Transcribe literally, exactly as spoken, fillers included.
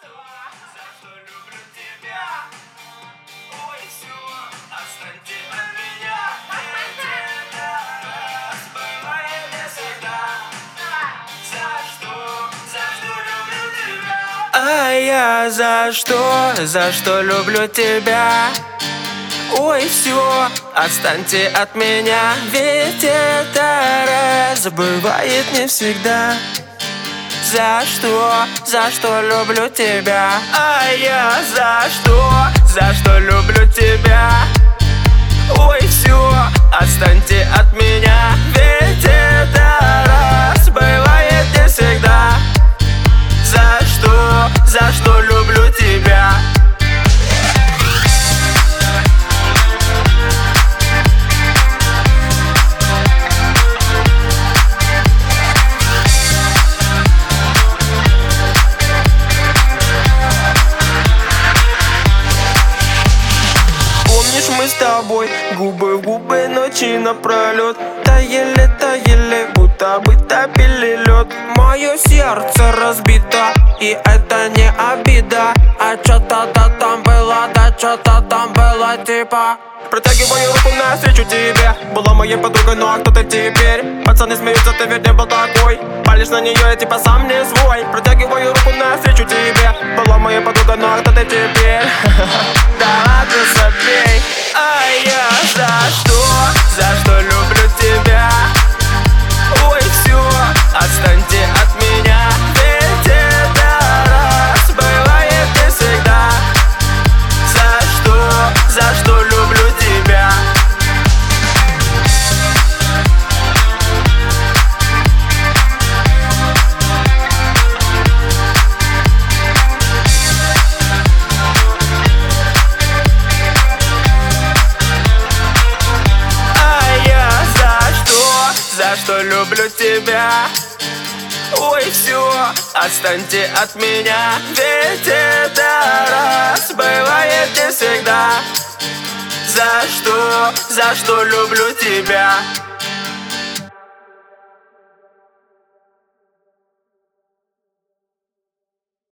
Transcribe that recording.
что, за что люблю тебя? Ой, все, отстаньте от меня. Ведь это раз бывает не всегда. За что, за что люблю тебя? А я за что, за что люблю тебя? Ой, все, отстаньте от меня. Ведь это раз бывает не всегда. За что, за что люблю тебя? А я за что, за что люблю тебя? Ой, все, отстаньте от меня. Ведь это раз бывает не всегда. За что, за что люблю тебя? Мы с тобой губы в губы ночи напролет таяли, таяли, будто бы топили лед. Мое сердце разбито, и это не обида. А чё-то да там было, да чё-то там было типа. Протягиваю руку навстречу тебе. Была моей подругой, ну а кто ты теперь? Пацаны смеются, ты ведь не был такой. Палишь на нее, я типа сам не свой. Протягиваю руку навстречу тебе. Была моей подругой, ну а кто ты теперь? Да ладно, забей. А я за что, за что люблю тебя? Ой, все, отстаньте от меня. Ведь это раз бывает не всегда. За что, за что люблю тебя? За что люблю тебя? Ой, все, отстаньте от меня. Ведь это раз бывает не всегда. За что, за что люблю тебя?